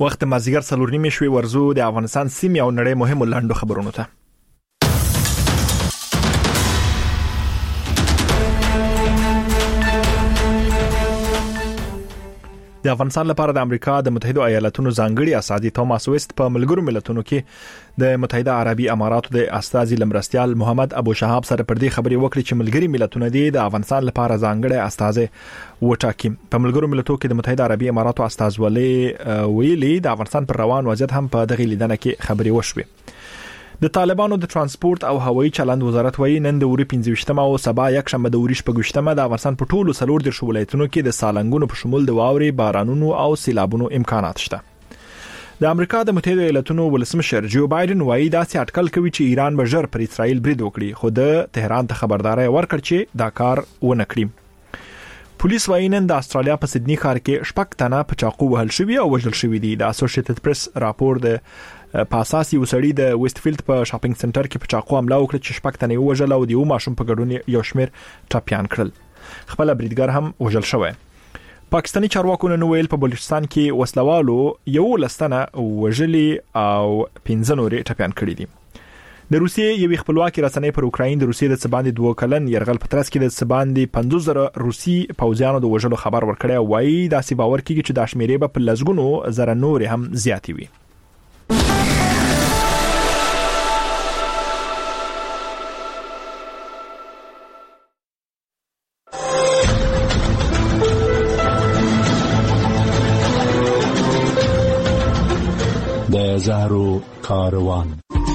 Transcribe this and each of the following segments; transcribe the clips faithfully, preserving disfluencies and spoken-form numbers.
وخت مازیګر څلور نیمې شوي ورزو د افغانستان سیمې او نړۍ مهمو لاندو خبرونو ته. د افغانستان لپاره د امریکا د متحده ایالاتونو ځانګړي اساسي توماس ویست په ملګرو ملتونو کې د متحده عربي اماراتو د استازي لمرستيال محمد ابو شهاب سره پر دې خبري وکړي چې ملګري ملتونه د افغانستان لپاره ځانګړي استازي وټاکي. په ملګرو ملتونو کې د متحده عربي اماراتو استازولې ویلي د افغانستان پر روان وضعیت هم په دغه لیدنه کې خبري وشوي. د طالبانو د ترانسپورت او هوایي چلند وزارت وایي نن د اوري پنځه او سبا یک شنبه د اوري شپږشتمه د افغانستان په ټولو څلور د ولایتونو کې د سالنګونو په شمول د واوري بارانونو او سیلابونو امکانات شته. د امریکا د متحده ایالاتونو ولسمشر جو بایدن وایي دا چې اټکل کوي چې ایران به ژر پر اسرائیل برید وکړي، خو د تهران ته خبرداري ورکړ چې دا کار ونه کړي. پولیس وایي نن د استرالیا په سیدنی ښار کې شپږ تنه په چاقو وهل شوي او وژل شوي دي. د اسوسییټډ پریس راپور د په اساس یو سړی د ویستفیلد په شاپینګ سنټر کې په چاقو حمله وکړه چې شپږ تنه وژل او د یو ماشوم په ګډون یو شمیر ټاپیان کړل. خپل بریدګر هم وژل شوی. پاکستاني چارواکو نن ویل په بلوچستان کې وسلوالو یو لستنه وژلي او پنځه نورې ټاپیان کړي دي. د روسیې یو خپلواکي رسنۍ پر اوکراین د روسیې د سباندې دوه کلن يرغل په ترڅ کې د سباندې پنځوس زره روسي پوځیانو د وژلو خبر ورکړی او وایي دا سی باور کیږي چې د شمیرې په لزګونو زره نور هم زیاتې وي. د زهرو کاروان.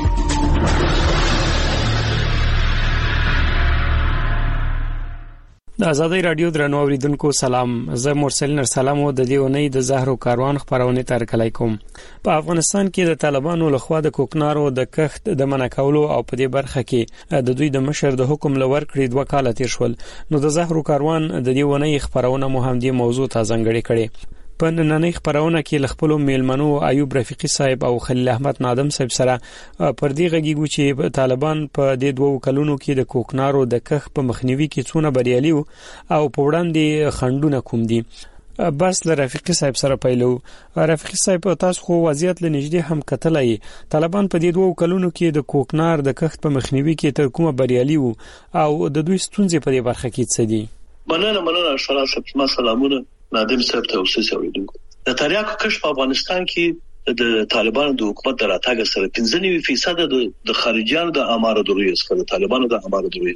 د آزادۍ رادیو درنو اوریدونکو سلام، زه مرسل نرسلام او د دې اونۍ د زهرو کاروان خبرونه ترکلای کوم. په افغانستان کې د طالبانو لخوا د کوکنارو د کښت د منع کولو او په دې برخه کې د دوی د مشر د حکم لور کړی دوه کال تیر شول. نو د زهرو کاروان د دې اونۍ خبرونه مو هم دې موضوع ته ځانګړي کړي. په نننۍ خبرونه کې لخپلو میلمنو ایوب رفیقی صاحب او خلیل احمد نادم صاحب سره پر دې غږیږو چې طالبان په دې دوه کلونو کې د کوکنارو د کښت په مخنیوي کې څونه بریالي او په وړاندې خنډونه کوم دي. بس له رفیقی صاحب سره پیلو. رفیقی صاحب تاسو خو وضعیت لنږدې هم کتلای، طالبان په دې دوه کلونو کې د کوکنار د کښت په مخنیوي کې تر کومه بریالي او د دوی ستونزې په دې برخه کې څه دي؟ مننه مننه شرافت ما سلامونه نادم صاحب ته اوسه اوریدونکو. د تریاکو کښت په افغانستان کې د طالبانو د حکومت د راتګ سره پنځه نوي فیصد د خارجيانو د اماره دروي څخه د طالبانو د اماره دروي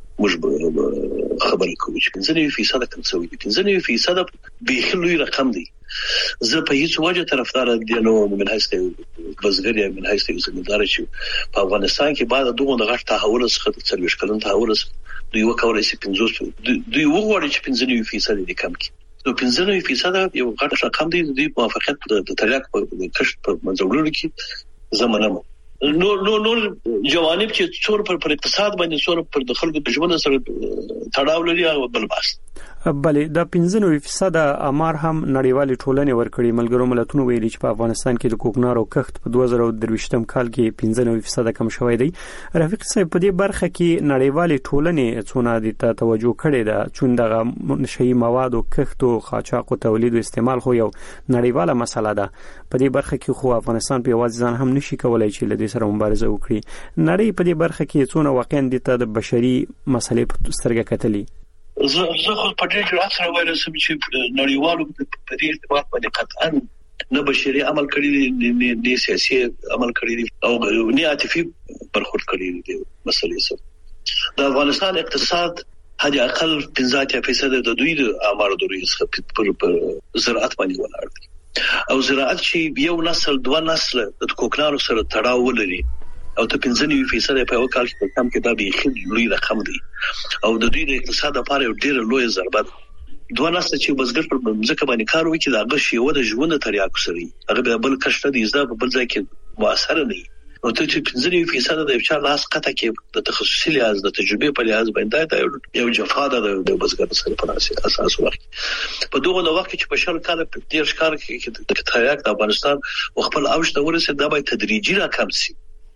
موږ خبرې کوو چې پنځه نوي فیصد کنسوي دي. پنځه نوي فیصد به لوی رقم دی. زه په هیڅ وجه طرفدار دي نو من هسته بزګر یا من هسته زمیندار چې په افغانستان کې بعد دغه د غټ تحول څخه د څلويش کلن تحول دوی وکولای شي پنځوس دوی وګوري چې پنځه نوي فیصد دي کم کی. نو پنځه نوي فیصد یو غټ رقم دی. د موافقت د تریاک په کښت په منځوړلو کې زمونږ نو نو نو جوانب چې څور پر پر اقتصاد باندې څور پر د خلکو د ژوند سره تړاو لري او بل باس. بلې د پنځه نوي فیصد امر هم نړیوالې ټولنې ورکړي. ملګرو ملتونو ویلي چې په افغانستان کې د کوکنارو کښت په دوه زره درویشتم کال کې پنځه نوي فیصد کم شوی دی. رفیق صاحب په دې برخه کې نړیوالې ټولنې څونه د توجه کړې ده چې دغه نشئی مواد او کښت او قاچاق او تولید او استعمال خو یو نړیواله مسله ده. په دې برخه کې خو افغانستان په یوازې ځان هم نشي کولای چې له دې سره مبارزه وکړي. نړۍ په دې برخه کې څونه واقعا د بشري مسلې په سترګه کتلي. زه زه خو په دې جوړه سره وایم چې نړیوالو په دې ارتباط باندې قطعا نه بشري عمل کړی دي، نه سیاسي عمل کړی دي او نه عاطفي برخورد کړی دي. مسلې سره د افغانستان اقتصاد حد اقل پنځه فیصد د دوی د امارو دوی څخه پر زراعت باندې ولاړ دي او زراعت چې یو نسل دوه نسل د کوکنارو سره تړاو ولري او ته پنځه نوي فیصد په یو کال کې کم کې دا به خې لوی رقم دی او د دوی د اقتصاد لپاره یو ډیر لوی ضربه ده. دوه نسل چې بزګر پر ځمکه باندې کار وکړي دا غش یو د ژوند تریاکو سره هغه بل کښته دي زده په بل ځای کې موثر نه وي. او ته چې پنځه نوي فیصد د یو چا لاس قطع کې د تخصصي لحاظ د تجربه په لحاظ باندې یو جفا ده د بزګر سره په اساس وخت په دغه وخت کې په شل کال په ډیر ښکار کې د تریاک د افغانستان خپل اوج ته ورسېد دا به تدریجي راکم شي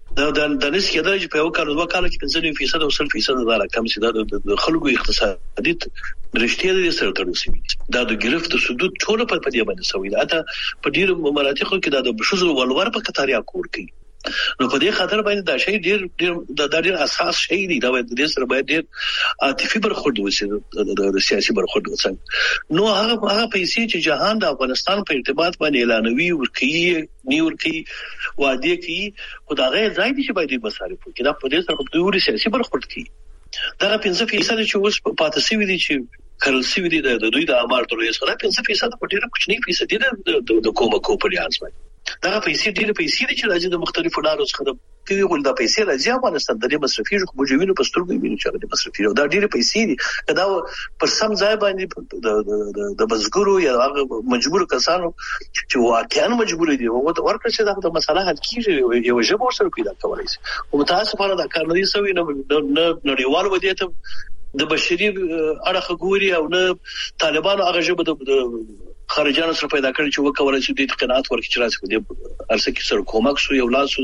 دا د نس کېدل چې په یو کال دوه کال کې پنځه فیصد او سل فیصد دا رقم سي دا د خلکو اقتصادي رښتیا دي سره تړل شوی دا د ګرفت سدود ټول په دې باندې سوي دا ته په ډیرو مراتبو کې دا د بشوز ولور په کتاریا کور کوي نو په دې خاطر باندې دا شی ډیر ډیر د ډیر اساس شی دی دا د دې سره باید ډیر عاطفي برخورد وشي د سیاسي برخورد وشي نو هغه هغه پیسې چې جهان د افغانستان په ارتباط باندې اعلانوي ورکی نیورکی وعده کوي خدای ځای دي چې باید مصارف وکړي دا په دې سره په ډیر سیاسي برخورد کوي دا پنځه فیصد چې اوس پاتې شوی دي چې کرنسي وي د دوی د امارت ریاست نه پنځه فیصد په ډیره کوچنی فیصد دي د کومه کوپریانس باندې دا پیسې ډېر پیسې دي چې راځي د مختلفو لارو څخه د کوي ول دا پیسې راځي افغانستان د مصرفي خو موجودینو په سترګو ویني چې د مصرفي دا ډېر پیسې دي دا پر سم ځای باندې د د بزګرو یا هغه مجبور کسانو چې واقعا مجبور دي او ورکه چې دا مسله حل کیږي یو ژبه سره پیدا کولای شي او متاسفانه دا کار نه دی سوی نه نړیوال ودیته د بشري اړه غوري او نه طالبانو هغه ژبه د خارجانو سره پیدا کړی چې وکولای شي د قناعت ورکړي چې راځي د ارسه کې سره کومک سو یو لاس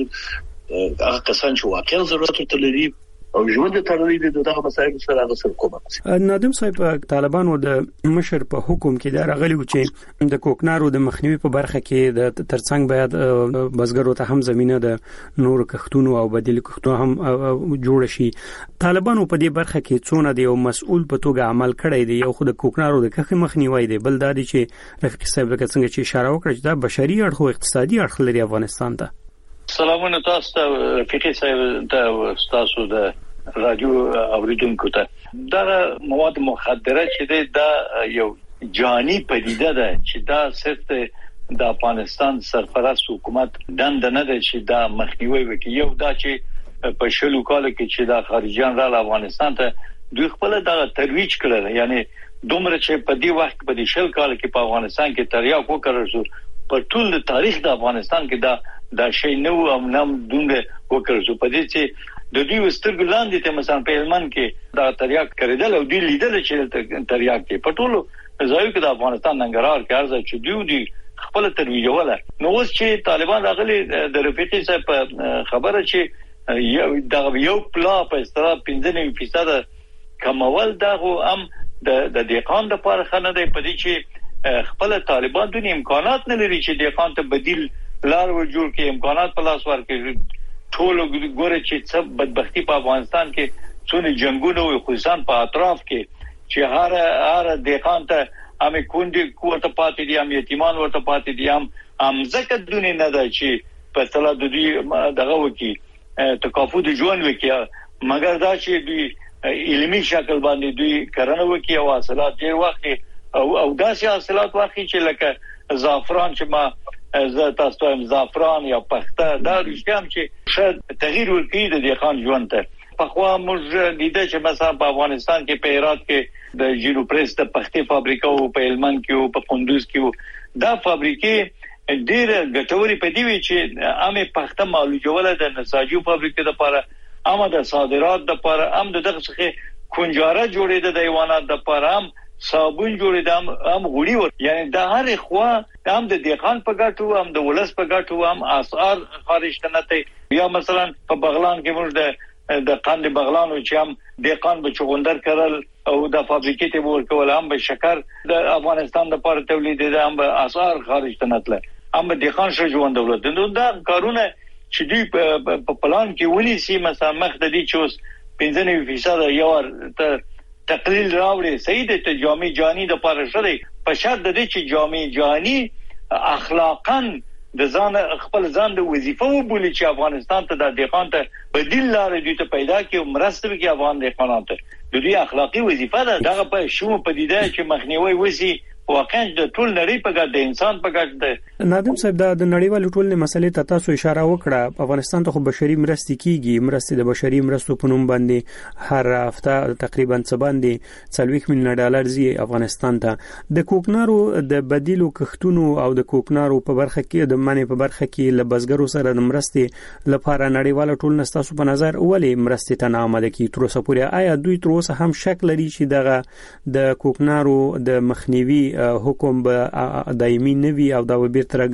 هغه کسان چې واقعا ضرورت لري او ژوند ته لري دغه مسایل سره هغه سره کومک نادم صاحب طالبانو د مشر په حکم کې دا راغلی و چې د کوکنارو د مخنیوي په برخه کې د ترڅنګ باید بزګرو ته هم زمينه د نور کښتونو او بدیل کښتونو هم جوړ شي طالبانو په دې برخه کې څونه دی او مسؤل په توګه عمل کړی دی یو خو د کوکنارو د کښې مخنیوي دی بل دا دی چې رفیق صاحب څنګه چې اشاره وکړه چې دا بشري اړخ او اقتصادي اړخ لري افغانستان ته سلامونه تاسو ته رفیق صاحب ته تاسو د رادیو اوریدونکو ته دا مواد مخدره چې دا یو جانی پدیده ده چې دا صرف د افغانستان سرپرست حکومت دند نه ده چې دا مخنیوي وکړي یو دا چې په شلو کال کې چې دا خارجيان را افغانستان ته دوی خپل دا ترویج کړل یعنی دومره چې په دې وخت په دې شل کال کې په افغانستان کې تریاک وکړل شو په ټول تاریخ د افغانستان کې دا دا شی نو هم نام دومره وکړل شو په دې چې د دوی وسترګ لاندې ته مثلا په هلمند کې دا تریاک کړیدل او دوی لیدل چې تریاک کې په ټولو ځایو کې د افغانستان ننګرهار کې ارزه چې دوی دوی خپل ترویج ولا نو اوس چې طالبان راغلي د رفیقي صاحب خبره چې یو دا یو پلا په استرا پنځه فیصد کمول دا هم د د دیقان د لپاره خنه دی په دې چې خپل طالبان د امکانات نه لري چې دیقان ته بدیل لار وجوړ کې امکانات په لاس ورکړي ټول ګوره چې څه بدبختی په افغانستان کې څونه جنگونه او خصوصا په اطراف کې چې هر هر دیقان ته امې کونډي کوته پاتې دي هم یتیمان ورته پاتې دي هم هم زکه دونه نه ده چې په تلا د دې دغه وکی تکافو د ژوند وکی مګر دا چې دوی علمي شکل باندې دوی کرنه وکی او حاصلات ډیر وخت او او داسې حاصلات واخی چې لکه زعفران چې ما زه تاسو ته زعفران یا پخته دا رښتیا هم چې شاید تغییر ورکړي د دې خان ژوند ته په خوا موږ لیدل چې مثلا په افغانستان کې په هرات کې د جیرو پریس د پختې فابریکه او په هلمند کې او په کندوز کې دا فابریکې ډېر ګټوري په دی چې عامه پخته مالوجوله د نساجو فابریکې لپاره عامه د صادرات لپاره هم دغه څخه کنجاره جوړېده د حیوانات لپاره هم صابون جوړېدم هم غوړي ور یعنی د هر خوا هم د دیقان په ګټو هم د ولس په ګټو هم اسعار خارج تنته یا مثلا په بغلان کې موږ د د قند بغلانو چې هم دیقان به چغندر کړل او د فابریکې ته ورکول هم به شکر د افغانستان لپاره تولید دي هم به اسعار خارج تنتله هم به دیقان شو ژوند دولت دا کارونه چې دوی په پلان کې ونی سي مثلا مخ د دې چې پنځه فیصد یو تقلیل راوړي صحیح د جامع جانی د پاره شری په شرط د دې چې جامع جانی اخلاقاً د ځان خپل ځان د وظیفه وبولي چې افغانستان ته د دیقان ته بدیل لار دي ته پیدا کې مرسته کې افغان دیقانان ته د دې اخلاقی وظیفه ده دغه په شوم پدیده چې مخنیوي وسی واقعا د ټول نړۍ په ګډ د انسان په ګډ ده نادم صاحب دا د نړیوال ټولنې مسلې ته تاسو اشاره وکړه افغانستان ته خو بشري مرستې کیږي مرستې د بشري مرستو په نوم باندې هر هفته تقریبا څه باندې څلوېښت میلیونه ډالر زی افغانستان ته د کوکنارو د بدیلو کښتونو او د کوکنارو په برخه کې د منې په برخه کې ل بزګرو سره د مرستې لپاره نړیوال ټولنه تاسو په نظر ولې مرستې ته نه آماده کی تر اوسه پورې آیا دوی تر اوسه هم شک لري چې دغه د کوکنارو د مخنیوي حکم به دایمي نوي او دا به بیرته راګرځي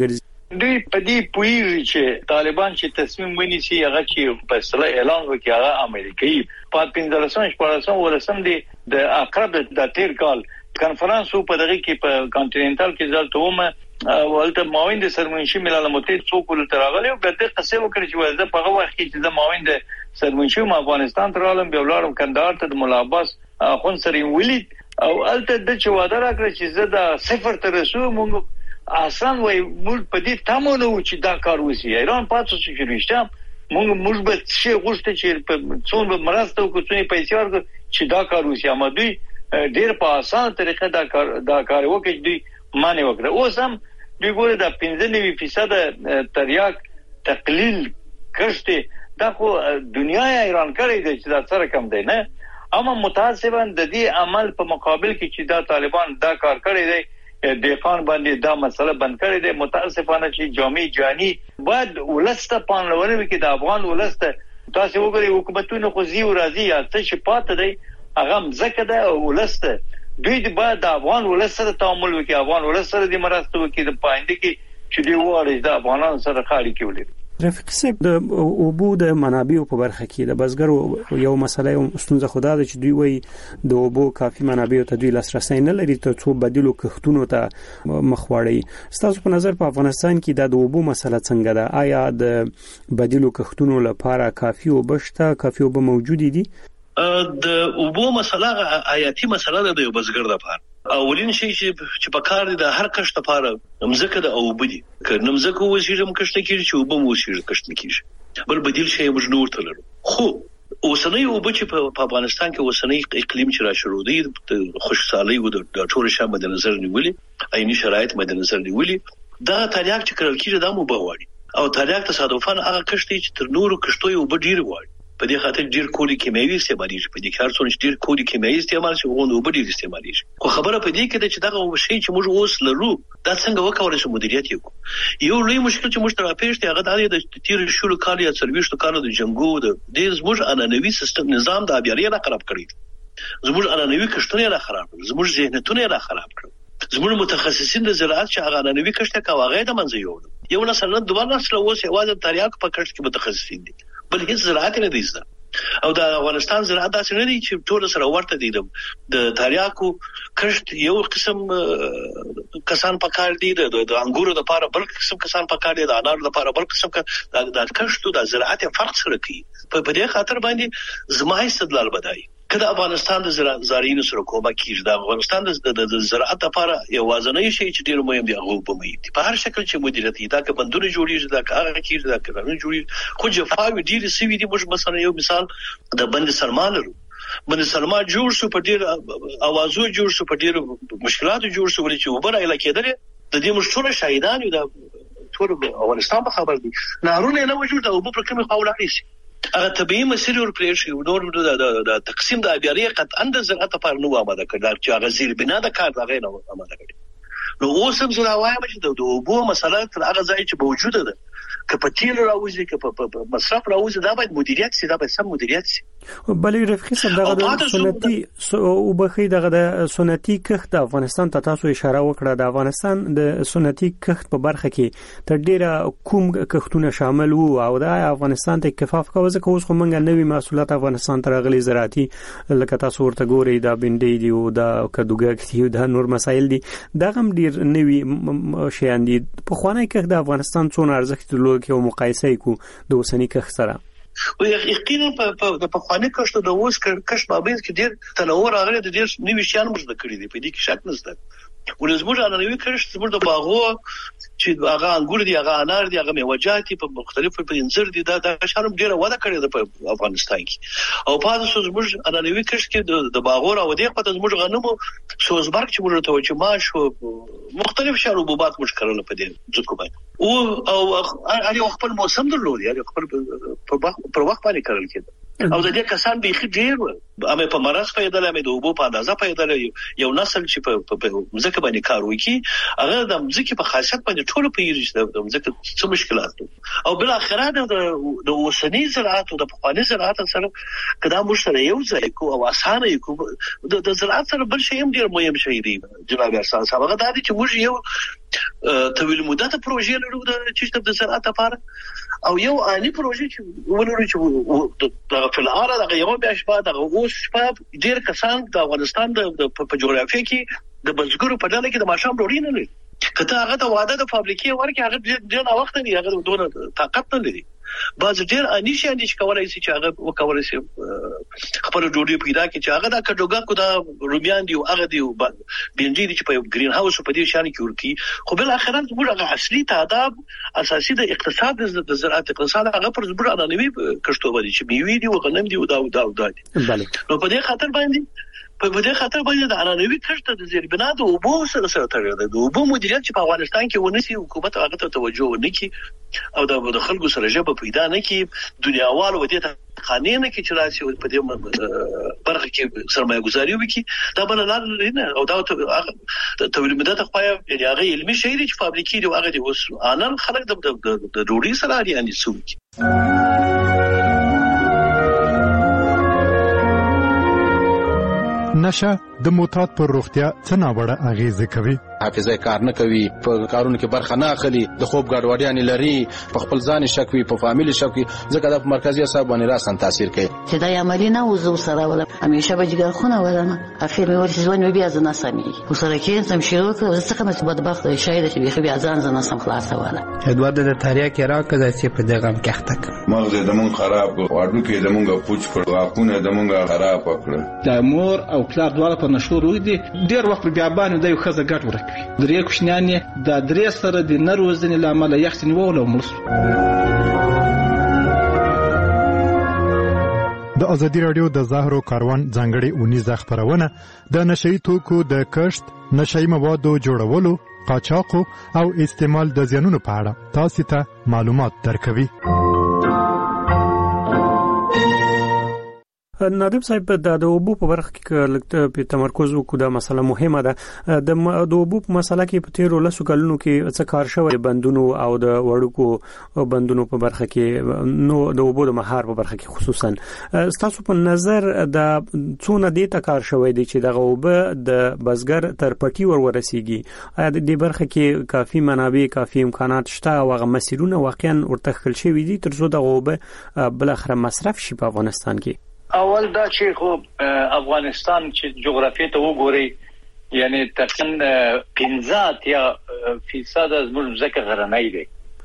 دوی په دې پویږي چې طالبان چې تصمیم ونیسي هغه چې فیصله اعلان وکړي هغه امریکایي په پنځلسم شپږم ولسم دی د اقرب د تیر کال کانفرنس په دغه کې په کانټیننټال کې ځل تومه ولته ماوین د سرمنشي ملل متحد څوک ول تراغلی او د قصې وکړي چې وزه په هغه وخت کې د ماوین د سرمنشي افغانستان تر عالم به ولارم کندهار ته د مولا عباس خون سره ولید او الته د چې وعده راکړه چې زه د صفر تر رسو مونږ آسان وای مول په دې تمونه و چې دا کار وسی ایران پاتې شو چې رښتیا مونږ موږ به شي غوښته چې په څون مرسته او کوڅې پیسې ورکړو چې دا کار وسی اما دوی ډیر په اسانه طریقه دا کار دا کار وکړي دوی معنی وکړه اوس هم دوی ګوره د پنځه نوي فیصد تریاک تقلیل کړته دا خو دنیا ایران کړی دی چې دا سره کم دی نه اما متاسفاً د دې عمل په مقابل کې چې دا طالبان دا کار کړی دی دفاع باندې دا مسله بند کړی دی متاسفانه چې جامع جانی بعد ولسته پانلونه کې د افغان ولسته تاسو وګورئ حکومتونو خو زیو راځي یا څه چې پات دی هغه مزکه ده ولسته دوی د بعد د افغان ولسته تعامل وکړي افغان ولسته د مرسته وکړي د پاینده کې چې دی واره د افغانانو سره خالي کېولې رفیق صاحب د اوبو د منابعو په برخه کې د بزګرو یو مسله یو ستونزه خدا ده چې دوی وایي د اوبو کافي منابعو ته دوی لاسرسي نه لري ته څو بدیلو کښتونو ته مخ واړي ستاسو په نظر په افغانستان کې د اوبو مسله څنګه ده آیا د بدیلو کښتونو لپاره کافي اوبه شته کافي اوبه موجود دي د اوبو مسله حیاتي مسله ده د بزګر لپاره اولین شي چې په کار دي د هر کښت لپاره مزکه د اوبو دي که نمزکه وسیږم کښت کیږي چې اوبو وسیږي کښت کیږي بل بدیل شي موږ نور تللو خو اوسنۍ اوبه چې په افغانستان کې اوسنۍ اقلیم چې را شروع دي د خوشحالي او د ټول شامل مد نظر نیولې عیني شرایط مد نظر نیولې دا تاریخ چې کړل کیږي د مو بغواړي او تاریخ تصادفاً هغه کښت چې تر نورو کښتو یو ډیر وایي په دې خاطر ډیر کولی کیمیاوي استعمالېږي په دې کار څو ډیر کولی کیمیاوي استعمال شي غوونه وب ډیر استعمالېږي خو خبره په دې کې چې دغه شی چې موږ اوس لرو دا څنګه وکولای شو مدیریت یو یو لوی مشکل چې موږ تر پیښ دی هغه د تیر شلو کال یا څلويشتو کال د جنگو د دې زموږ انانوي سیستم نظام د ابياري را خراب کړی زموږ انانوي کښتونه را خراب کړ زموږ ذهنیتونه را خراب کړ زموږ متخصصین د زراعت چې هغه انانوي کښت کاوه د منځ یو یو نسل نه دوه نسل اوس یوازې تاریخ په کښت کې متخصصین دي بل هیڅ زراعت نه دي او د افغانستان زراعت داسې نه دي چې ټول سره ورته دي د تاریاکو کښت یو قسم کسان پکار دي د انګورو لپاره بل قسم کسان پکار دي د انارو لپاره بل قسم د کښت د زراعت فرق سره کوي په دې خاطر باندې زما استدلال بدای کله افغانستان د زراعتینو سره کومه کیږي د افغانستان د زراعت لپاره یو وازنۍ شي چې ډیر مهم دی هغه په مې په هر شکل چې مدیریت دا که بندونه جوړیږي دا که هغه کیږي دا که قانون جوړیږي خو جفاوی ډیر سوي دي موږ مثلا یو مثال د بند سلمان لرو بند سلمان جوړ شو په ډیر اوازو جوړ شو په ډیر مشکلاتو جوړ شو ولې چې وبره علاقې ده د دې مشهور شاهدان یو د ټول افغانستان په خبر دي نارونه نه وجود او په کومه خاوله هیڅ هغه طبيعي مسیر ور پرېښ یو نور د تقسیم د ابياري قطعا د زراعت لپاره نو آماده کړل چې هغه زیر بنا د کار دغه نه آماده کړي نو اوس هم زه وایم چې د اوبو مسله تر هغه ځای چې موجوده ده که په تیل راوځي که په مصرف راوځي دا باید مدیریت شي دا باید سم مدیریت شي بلې رفیق صاحب دغه د سنتي او بخي دغه د سنتي کښت د افغانستان ته تاسو اشاره وکړه د افغانستان د سنتي کښت په برخه کې تر ډیره کوم کښتونه شامل وو او د افغانستان ته کفاف کوي ځکه اوس خو موږ نوي محصولات افغانستان ته راغلي زراعتي لکه تاسو ورته ګوري دا بنډي دی او دا کدوګک دی دا نور مسایل دي دا هم ډیر نوي شیان دي په خوانه کښت د افغانستان څون ارزښت لري کې او مقایسه کو د اوسنی کښت سره او یقینا په د پخوانی کښت د اوس کښت مابین کې ډیر تنوع راغلی د ډیر نوي شیان موږ د کړی دي په دې کې شک نشته ولزموږ انانوي کښت زموږ د باغو چې هغه انګور دي هغه انار دي هغه میوه‌جات په مختلفو په انځر دي دا د شرم ډیره وده کړې ده په افغانستان کې او په تاسو زموږ انانوي کښت کې د باغو او د خپل زموږ غنمو سوزبرګ چې موږ ته وچ ماش او مختلف شربوبات موږ کړل په دې ځکه باندې او او هغه خپل موسم درلود هغه خپل پر وخت باندې کړل کېده او د دې کسان به خې ډیر امه په مرز پیدا لمه د وبو په اندازه پیدا یو نسل چې په ځکه باندې کار وکي هغه د ځکه په خاصیت باندې ټول پیږي د ځکه څه مشکلات او بل اخره د اوسنی زراعت او د پخوانی زراعت سره کدا موږ سره یو ځای کو او اسانه کو د زراعت سره بل شی هم ډیر مهم شي دی جناب ارسال صاحب هغه د دې چې موږ یو طویل مدته پروژې لرو د چې د زراعت لپاره او یو عالی پروژې چې ولرو چې د فلاره د یو بیا شپه د اوس شپه ډیر کسان د افغانستان د په جغرافیه کې د بزګرو په ډله کې د ماشام ډوډۍ نه لري کته هغه د واده د فابریکې ورکه هغه ډیر نه وخت دی هغه دونه طاقت نه لري باز ډیر انیشي انیش کولای شي چې هغه وکولای شي خپل ډوډۍ پیدا کړي چې هغه د کډوګا کو د رومیان دی او هغه دی بنجي دي چې په گرین هاوس په دې شان کې ورکی خو بل اخرت موږ هغه اصلي تعداد اساسي د اقتصاد د زراعت اقتصاد هغه پر زبر انانوي کشتو باندې چې میوي دي او غنم دي او دا او دا دي نو په دې خاطر باندې په دې خاطر باندې د انانوي کشت د زیربنا د اوبو سره سره تړاو لري د اوبو مدیریت چې په افغانستان کې ونسي حکومت هغه ته توجه ونکړي او د خلکو سره جبه پیدا نه کی دنیاوال و دې ته قانون کې چې راسي په دې برخه کې سرمایه گذاري وکړي دا بل لار نه او دا تولید مدته خو یعنی هغه علمي شی دی چې فابریکې دی هغه دی اوس انن خلک د ډوډۍ سره یعنی سوق نشه د موتات پر روغتیا څه ناوړه اغیزه کوي حافظه کار نه کوي په کارونو کې برخه نه اخلي د خوب ګډوډیان لري په خپل ځان شک وي په فامیل شک وي ځکه د مرکزی اعصاب باندې راسن تاثیر کوي چې دا عملی نه وزو سره ولا همیشه به جګر خونه ولنه اخر مې ورته ځوان بیا ځنه سمي وسره کې سم شروع کړ څه کوم چې بدبخت شاید چې بیا ځان ځنه سم خلاص ولا ادوارد د تاریخ کې راکړه چې په دغه کې تک مغز د مون خراب واړو کې د مونږه پوچ کړو واقونه د مونږه خراب کړو د مور او پلار دواړه په نشور وې دي ډیر وخت بیا باندې د یو خزه ګټ ورکوي درې کوشنانه د درې سره د نروزنې لامل یختنی وولو ملس د ازادي رادیو د زهرو کاروان ځانګړي اونیزه خبرونه د نشئی توکو د کښت نشئی موادو جوړولو قاچاق او استعمال د زیانونو په اړه تاسو ته معلومات درکوي نادب صاحب د اوبو په برخه کې لکه په تمرکز وکړو دا مسله مهمه ده د اوبو په مسله کې په تیرو لسو کلونو کې څه کار شوی بندونو او د وړوکو بندونو په برخه کې نو د اوبو د مهار په برخه کې خصوصا تاسو په نظر د څونه د تکار شوی دی چې د اوبو د بزګر تر پټي ور ورسیږي آیا د دې برخه کې کافي منابع کافي امکانات شته او هغه مسیرونه واقعا ورته خل شوی دي تر څو د اوبو بل اخر مصرف شي په افغانستان کې اول دا چې خو افغانستان چې جغرافیه ته وګوري یعنی تقریبا پنځه یا فیصد از موږ ځکه غرنۍ دي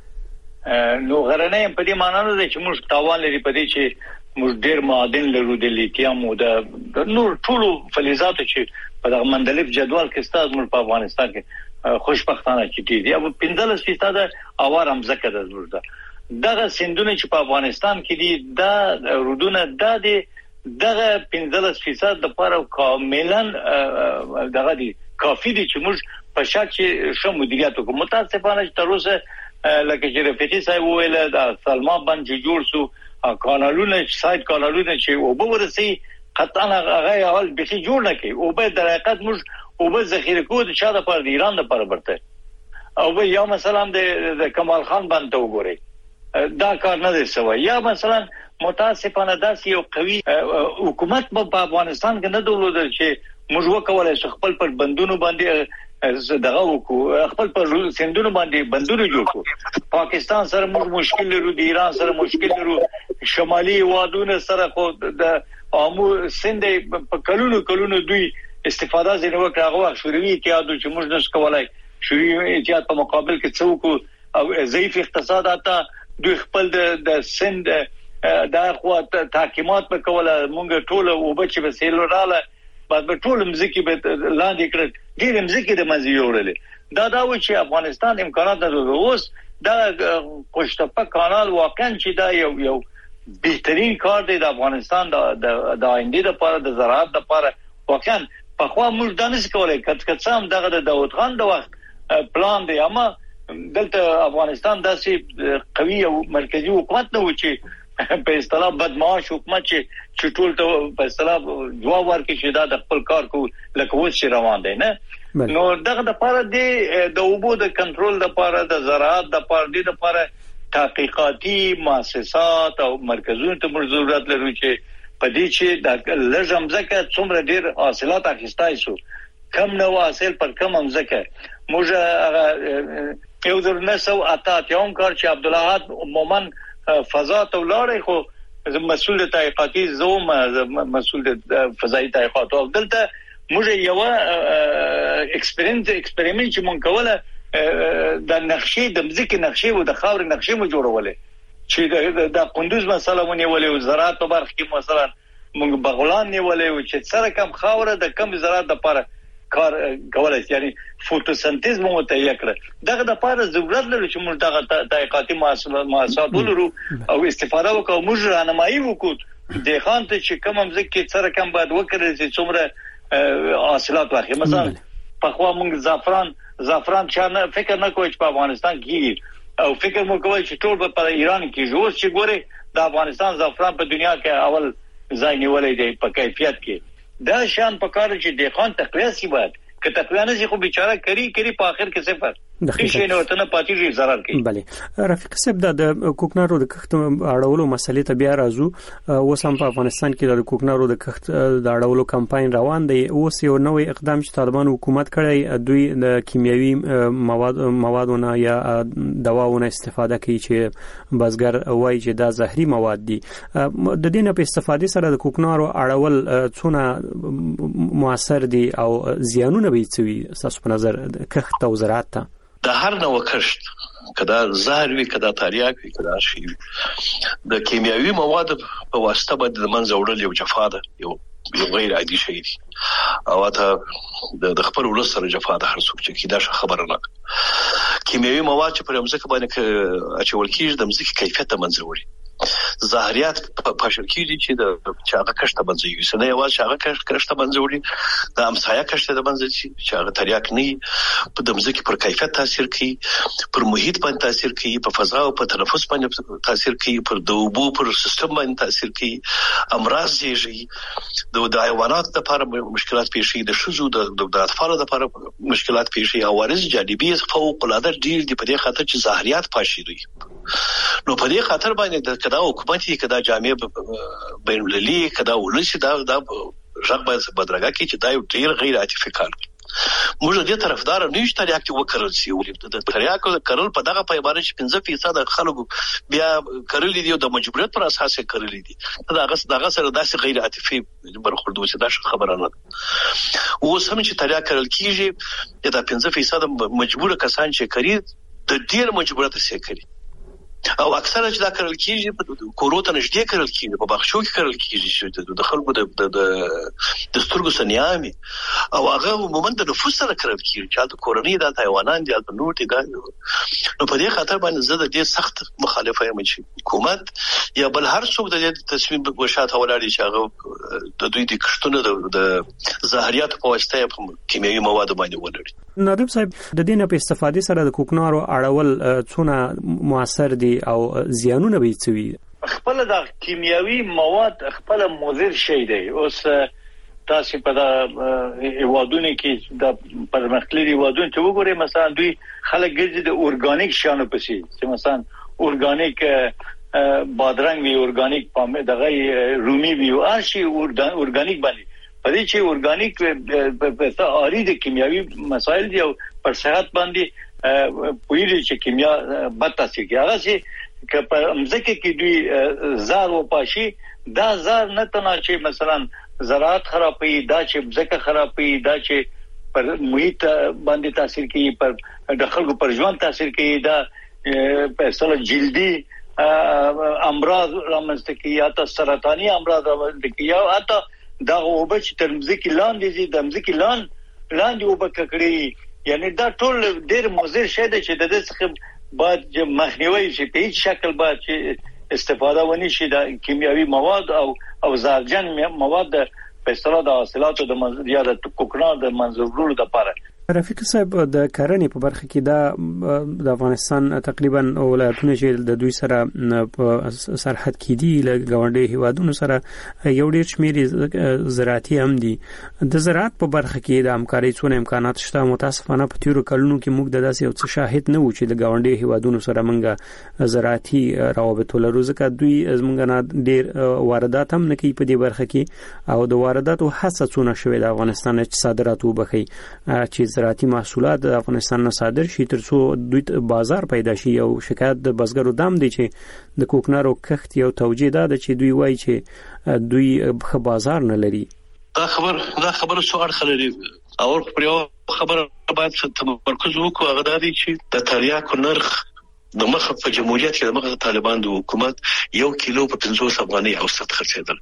نو غرنۍ په دې معنی نه چې موږ تاوان لري په دې چې موږ ډېر معادن لرو د لیتیم او د نور ټولو فلزاتو چې په دغه مندلب جدول کې ستاسو موږ په افغانستان کې خوشبختانه چې دي او پنځه فیصد اوار هم ځکه د موږ ده دغه سندونه چې په افغانستان کې دي دا رودونه د دې دغه پنځه فیصد د لپاره کاملا دغه دي کافي دي چې موږ په شک چې شمو مدیریت وکړو متاسفانه چې تر اوسه لکه چې رفیقي صاحب ویل د سلما باندې جوړ سو کانالونه سایت کانالونه چې او به ورسي قطعا هغه اول به جوړ نه کوي او به در حقیقت موږ او به ذخیره کوو د شاده پر ایران د پر برته او به یا مثلا د کمال خان باندې وګورئ دا کار نه دی سوی یا مثلا متاسفانه داسې یو قوي حکومت په افغانستان کې نه درلودل چې موږ وکولای شو خپل پر بندونو باندې دغه وکړو خپل پر سندونو باندې بندونه جوړ کړو پاکستان سره موږ مشکل لرو د ایران سره مشکل لرو شمالي وادونه سره خو د امو سند په کلونو کلونو دوی استفاده زینو وکړه هغه شوروي اتحاد چې موږ نس کولای شوروي اتحاد په مقابل کې څوک او ضعیف اقتصادات دوی خپل د سند دا خو تحکیمات په کوله مونږ ټول او بچي به سیل رااله بعد به ټول مزکی به لاندې کړ ډیر مزکی د مزي وړل دا دا و چې افغانستان امکانات لري اوس دا قشتپه کانال واقعا چې دا یو یو بهترین کار دی د افغانستان د د آینده لپاره د زراعت لپاره واقعا په خو موږ دانش کولای کټ کټ سم دغه د داوود خان د وخت پلان دی اما دلته افغانستان داسې قوي او مرکزی حکومت نه و چې په اصطلاح بدمعاش حکومت چې ټول ته په اصطلاح جواب ورکړي چې دا د خپل کار کو لکه اوس چې روان دی نه نو دغه د لپاره د اوبو د کنټرول لپاره د زراعت لپاره د لپاره تحقیقاتي مؤسسات او مرکزونو ته موږ ضرورت لرو چې په دې چې د لږم ځکه څومره ډیر حاصلات اخیستای شو کم نو حاصل پر کم هم ځکه موږ هغه یو ځل نه سو اته یوم کار چې عبدالله مومن فضا ته ولاړ خو مسؤل د تحقیقاتي زوم مسؤل د فضایي تحقیقات او دلته موږ یو ایکسپریمنت ایکسپریمنت چې مونږ کوله د نقشې د مځکې نقشې او د خاور نقشې مو جوړولې چې د قندوز مسله ونیولې او زراعت په برخه کې مثلا مونږ بغلان نیولې او چې سره کم خاور د کم زراعت لپاره کار کولای شي یعنی فوتوسنتیز مو ته یکړه دغه د لپاره ضرورت لري چې موږ دغه تحقیقاتي مؤسسات ولرو او استفاده وکړو موږ راهنمایي وکړو د خان ته چې کوم مځکه سره کم باید وکړي چې څومره حاصلات واخلي مثلا په خوا موږ زعفران زعفران چې نه فکر نه کوی چې په افغانستان کې او فکر مو کوی چې ټول په ایران کې جوړ شي ګوره د افغانستان زعفران په دنیا کې اول ځای نیولې دی په کیفیت کې دا شان په کار چې د خان تقویه سی باید که تقویه نه شي خو بیچاره کری کری په اخر کې صفر هیڅ نه ورته نه پاتې ضرر کوي. بله رفیق صاحب د کوکنارو د کښت اړولو مسلې ته بیا راځو. اوس هم په افغانستان کې د کوکنارو د کښت د اړولو کمپاین روان دی. اوس یو نوې اقدام چې طالبان حکومت کړی دوی د کیمیاوي مواد موادونه یا دواونه استفاده کوي چې بازګر وایي چې دا زهري مواد دي. د دې نه په استفادې سره د کوکنارو اړول څونه موثر دي او زیانونه به څه تاسو په نظر کښت او زراعت ته د هر نوع کښت کدا زهر وی کدا تریاک وی کدا شی د کیمیاوي مواد په واسطه باندې د منځ وړل یو جفا ده یو یو غیر عادي شی دی او ته د خپل ولس سره جفا ده هر څوک چې دا خبره نه کیمیاوي مواد چې پر مزه باندې اچول کیږي د مزه کیفیت ته منځ وړي زهريات په شرکې دي چې د چاغه کښته باندې یو سنه یو چاغه کښته باندې وړي د امسایا کښته د باندې چې چاغه تریاک نه په د مزه پر کیفیت تاثیر کوي پر محیط باندې تاثیر کوي په فضا او په تنفس باندې تاثیر کوي پر د اوبو پر سیستم باندې تاثیر کوي امراض زیږي د حیوانات لپاره مشکلات پیښ شي د شذو د اطفالو لپاره مشکلات پیښ شي عوارض جانبي فوق العاده ډیر دي په دې خاطر چې زهريات پاشي دي نو په دې خاطر باندې کدا حکومت یې کدا جامع بین المللي کدا ولسی دا دا ژغ باید بدرګه کی چې دا یو ډیر غیر عاطفي کار دی. موږ دې طرفدار نه یو چې تریاک وکړل سی ولې د تریاک کړل په دغه پیمانه چې پنځه فیصد خلکو بیا کړل دي او د مجبوریت پر اساس کړل دي دا غس دغه سره داسې غیر عاطفي برخورد وسی دا خبره نه او سم چې تریاک کړل کیږي دا پنځه فیصد مجبور کسان چې کړي د ډیر مجبوریت سي کړي او اکثره چې دا کړل کیږي په کوروته نشته کړل کیږي په بخښو کې کړل کیږي چې د خلکو د د سترګو سنیامي او هغه عموما د نفوس سره کړل کیږي چې د کورنۍ د حیوانات د نور دي نو په دې خاطر باندې زه د دې سخت مخالفه یم چې حکومت یا بل هر څوک د دې تصمیم په وشاته ولاړ شي هغه د دوی د کښتونو د زهريات په واسطه په کیمیاوي مواد باندې ولري. نادب صاحب د دې نه په استفادې سره د کوکنارو اړول څونه موثر دي او زیانونه به څه وي؟ خپل د کیمیاوي مواد خپل مضر شي دی. اوس تاسو په د ایوادونه کې د پرمختللي ایوادونه چې وګورئ مثلا دوی خلک ګرځي د اورګانیک شانو پسې چې مثلا اورګانیک بادرنګ وی اورګانیک پام دغه رومي وی او ارشي اورګانیک باندې په دې چې اورګانیک په تاریخ د کیمیاوي مسایل دی او پر صحت باندې پویل چې کیمیا بد تاثیر کوي هغه چې که په مزکه کې دوی زار او پاشي دا زار نه تنه چې مثلا زراعت خرابوي دا چې مزکه خرابوي دا چې پر محیط باندې تاثیر کوي پر د خلکو پر ژوند تاثیر کوي دا په اصل جلدي امراض رامنځته کوي یا تا سرطاني امراض رامنځته کوي یا تا دا وبه چې تر مزکی لاندې دي د مزکی لاندې لاندې وبه کړی یعنی دا ټول ډېر مضر شي چې د دې څخه باید مخنیوي شي په هیڅ شکل باید چې استفاده ونی شي د کیمیاوي مواد او او زهرجن مواد په اصطلاح د حاصلاتو د یا د کوکنار د منځوړلو لپاره. رفیق صاحب د کرنې په برخه کې دا د افغانستان تقریبا ولایتونه چې د دوی سره په سرحد کې دي له ګاونډي هیوادونو سره یو ډېر شمېر زراعتي هم دي. د زراعت په برخه کې د همکارۍ څونه امکانات شته؟ متاسفانه په تیرو کلونو کې موږ د داسې یو څه شاهد نه وو چې د ګاونډي هیوادونو سره موږ زراعتي روابط ولرو ځکه دوی زموږ نه ډېر واردات هم نه کوي په دې برخه کې او د وارداتو هڅه څونه شوې د افغانستان چې صادرات وبخي چې زراعتي محصولات د افغانستان نه صادر شي ترڅو دوی بازار پیدا شي. او شکایت د بزګرو دام دی چې د کوکنارو کښت یو توجیه ده چې دوی وایي چې دوی ښه بازار نه لري. دا خبر دا خبره څو اړخ لري او پر یو خبره باید تمرکز وکړو، هغه دا دی چې د تریاکو نرخ د مخه په جمهوریت کې د مخه طالبان د حکومت یو کیلو په پنځوس افغانۍ اوسط خرڅېدل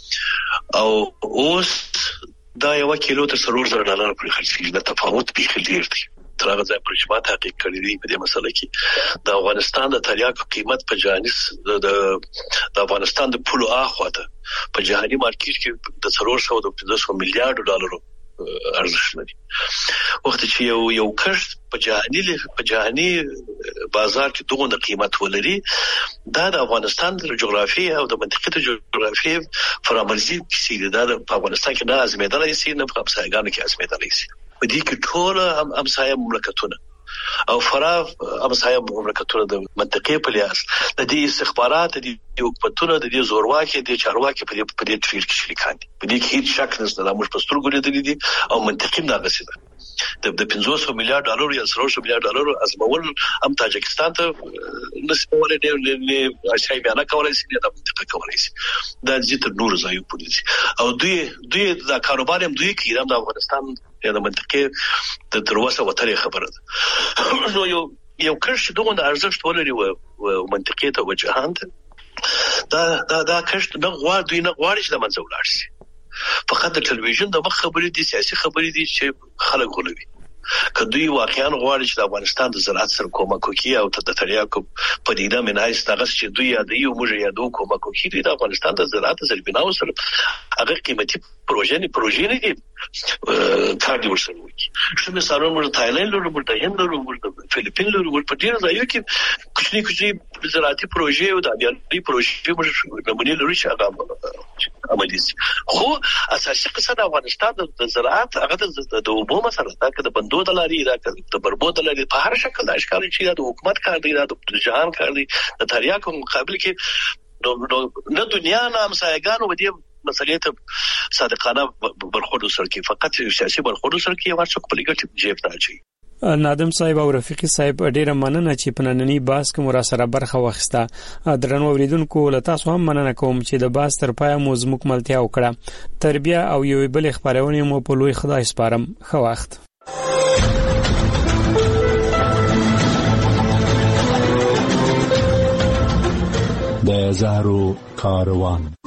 او اوس دا یو کیلو تر څلور زره ډالر پورې خرڅېږي. د تفاوت به ډیر دی. تر هغه ځای پورې چې ما تحقیق کړی دی په دې مسله کې د افغانستان د تریاکو قیمت په جانس د د افغانستان د پولو اخواته په جهاني مارکیټ کې د څلور سوه د پنځه سوه میلیارډ ډالرو ارزښت لري. وخت چې یو یو کښت په جهاني په جهاني بازار کې دغه قیمت ولري، دا د افغانستان د جغرافیې او د منطقې د جغرافیې فرامرزي کیسې ده. د افغانستان کې نه ازمیدلای شي، نه په همسایګانو کې ازمیدلای شي. په دې کې ټول همسایه مملکتونه او فرا همسایه مملکتونه د منطقې په لیاس د دې استخبارات د حکومتونو د دې زورواکي د چارواکي په دې په دې ټریل کې شریکان دي. په دې کې هیڅ شک نشته د موږ په سترګو لیدل دي او منطقې نه غسیده د پنځوس میلیارډ ډالر یا څلور سوه میلیارډ ډالر ازمول هم تاجکستان ته نسبت نه اشای بیان کولای شي د منطقه کولای شي د ځتر نور ځایو پولیسي او دوی دوی د کاروبار هم دوی کې د افغانستان یا د منطقې د دروازه وتري خبره ده. نو یو یو کښ دغه ارزښت ولري او منطقې ته وجهان ده دا دا دا کښ نه غواړي دوی نه غواړي چې د منځ ولاړ شي. فقط د ټلویزیون د مخ خبرې دي، سیاسي خبرې دي چې خلک غولوي. کدوې واقعا غواړي چې د افغانستان د زراعت سره کومک وکړي او ته د تریاکو په دې د منایس دغه چې دوی یادوي او موږ یادو کومک وکړي د افغانستان د زراعت زربیناو سره هغه قیمتي پروژې نه پروژې نه دي کار دی ورسره وکړي. چې مثلا موږ تایلند لرو، موږ هند لرو، موږ فلیپین لرو، موږ په ډیر ځایو کې کوچني کوچني زراعتي پروژې او د ابياري پروژې موږ نمونه لرو چې هغه عملي شي. خو اساسي قصه د افغانستان د زراعت هغه د اوبو مسله ده، که د بندو د لاري دا د بربو د لاري په هر شکل د اشکال چې د حکومت کار دی، د جهان کار دی. د تریاکو مقابل کې نه دنیا نه همسایګانو ودی مسلې ته صادقانه برخورد سره کې فقط سیاسي برخورد سره کې ورڅ په لګټ جیب ته اچي. نادم صاحب او رفیقي صاحب ډیره مننه چې په نننی باس کې مو سره برخه واخیسته. درنو اوریدونکو له تاسو هم مننه کوم چې د باس تر پای مو زموږ ملتیا وکړه. تربیه او یو بل خبرونه مو په لوی خدای سپارم. ښه وخت. د زهرو کاروان